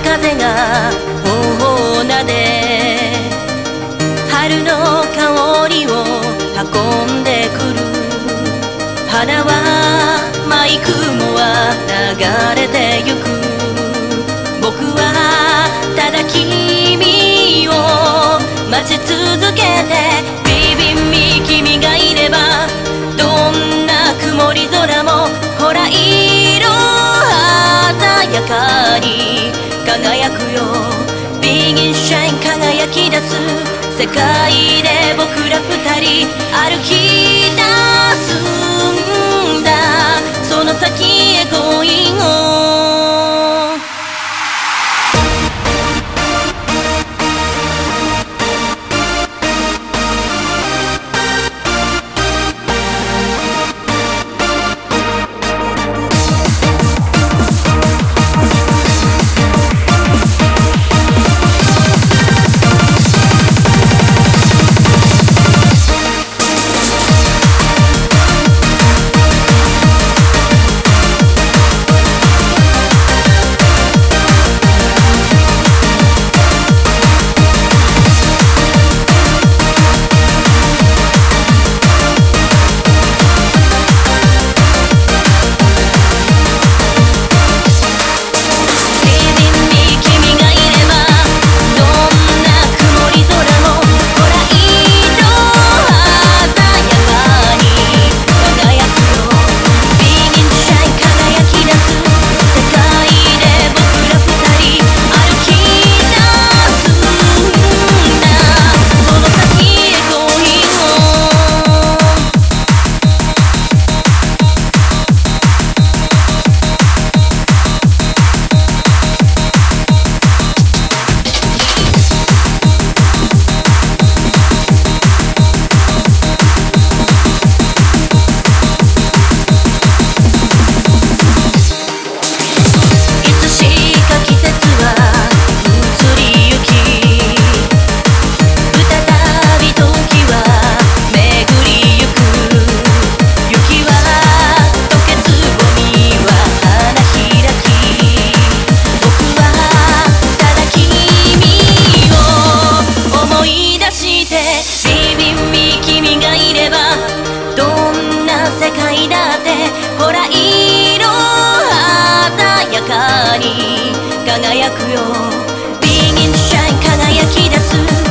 風が頬をなで春の香りを運んでくる。花は舞い雲は流れてゆく。僕はただ君を待ち続けてビビンビ君がいればどんな曇り空もほら色鮮やかに輝くよ。ビギンシャイン輝き出す世界で僕ら二人歩き出すんだ。その先へ恋を世界だってほら色鮮やかに輝くよ。ビギンシャイン輝き出す